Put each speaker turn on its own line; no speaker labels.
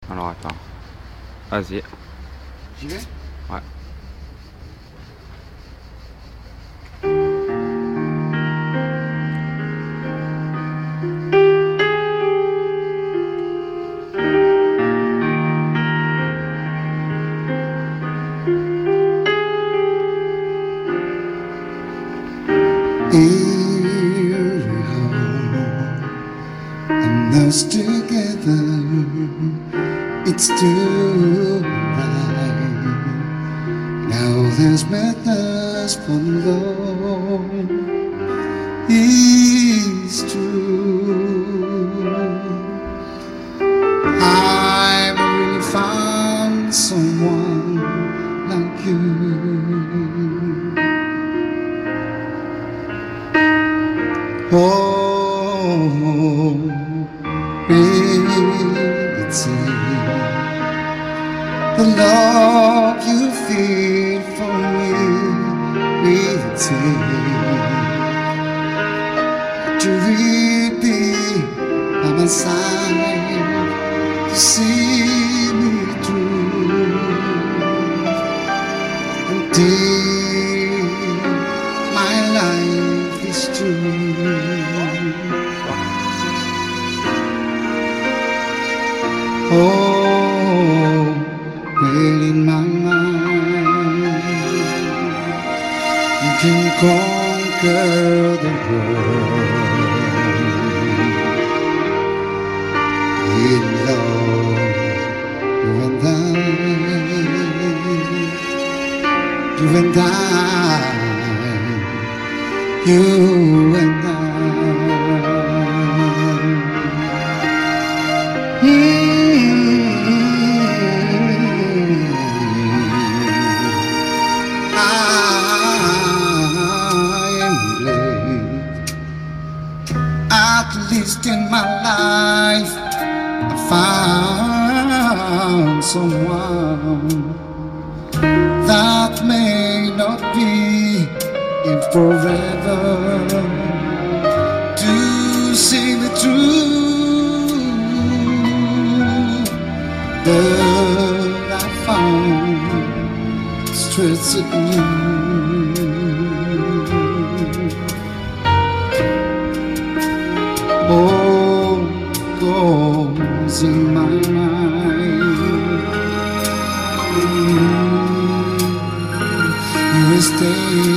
Alors attends. Vas-y.
J'y vais?
Ouais.
Here we are, and us together. It's too right. Now there's madness for love. It's true. I've really found someone like you. Oh, it's the love you feel for me, it's to really be by my side to see me through until my life is true. Oh, well in my mind you can conquer the world. In love, you and I, you and I. At least in my life I found someone that may not be in forever to see the truth that I found stressing you. Oh, goes in my mind. You will stay